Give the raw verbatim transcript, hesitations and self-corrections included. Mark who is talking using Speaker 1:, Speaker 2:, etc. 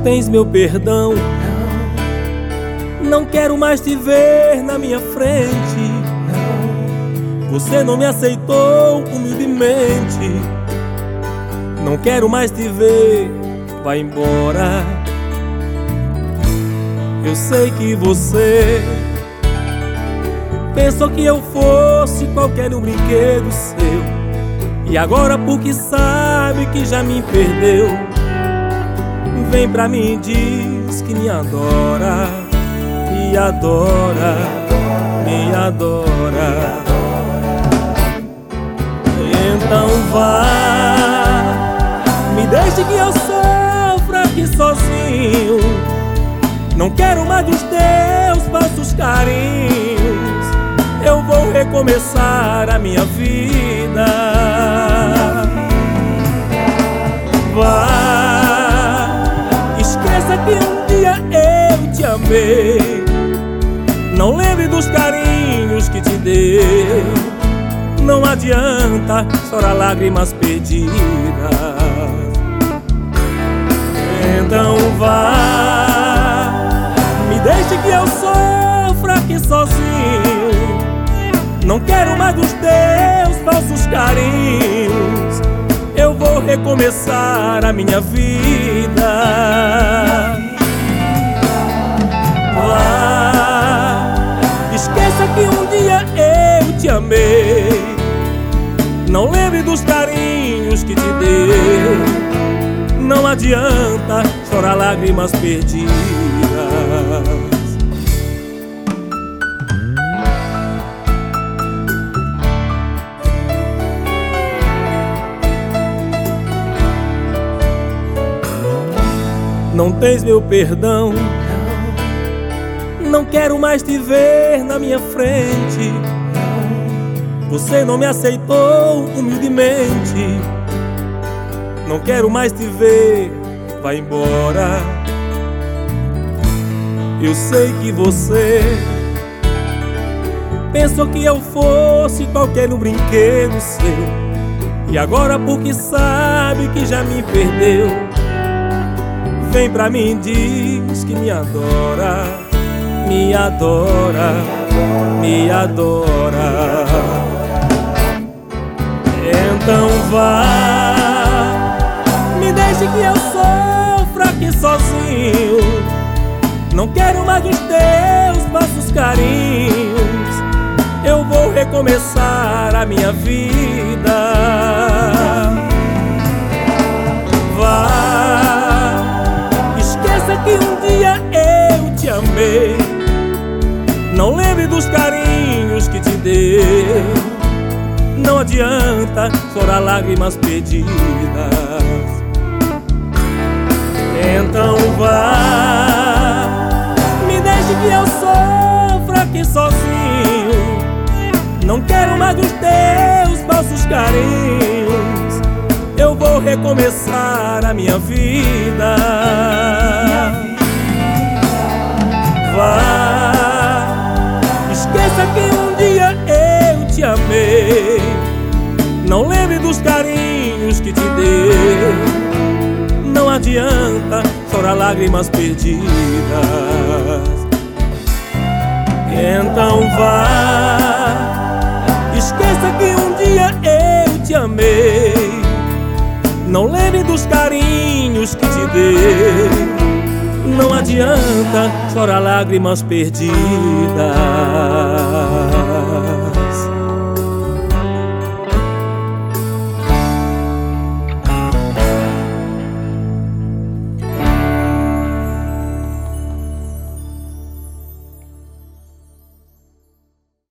Speaker 1: tens meu perdão. Não quero mais te ver na minha frente. Você não me aceitou humildemente. Não quero mais te ver, vai embora. Eu sei que você pensou que eu fosse qualquer um brinquedo seu, e agora porque sabe que já me perdeu, vem pra mim e diz que me adora, me adora, me adora. Então vá, me deixe que eu sofra aqui sozinho. Não quero mais dos teus falsos carinhos. Eu vou recomeçar a minha vida. Vá, esqueça que um dia eu te amei. Não lembre dos carinhos que te dei. Não adianta chorar lágrimas perdidas. Então vá, me deixe que eu sofra aqui sozinho. Não quero mais dos teus falsos carinhos. Eu vou recomeçar a minha vida. Vá, esqueça que um dia eu te amei. Não lembre dos carinhos que te dei. Não adianta chorar lágrimas perdidas. Não tens meu perdão. Não quero mais te ver na minha frente. Você não me aceitou humildemente. Não quero mais te ver, vai embora. Eu sei que você pensou que eu fosse qualquer um brinquedo seu, e agora porque sabe que já me perdeu, vem pra mim e diz que me adora, me adora, me adora. Então vá, me deixe que eu sofra aqui sozinho. Não quero mais dos teus falsos carinhos. Eu vou recomeçar a minha vida. Vá, esqueça que um dia eu te amei. Não lembre dos carinhos que te dei. Não adianta chorar lágrimas perdidas. Então vá, me deixe que eu sofra aqui sozinho. Não quero mais dos teus falsos carinhos. Eu vou recomeçar a minha vida. Vá, esqueça que um dia eu te amei. Não lembre dos carinhos que te dei. Não adianta chorar lágrimas perdidas. Então vá, esqueça que um dia eu te amei. Não lembre dos carinhos que te dei. Não adianta chorar lágrimas perdidas.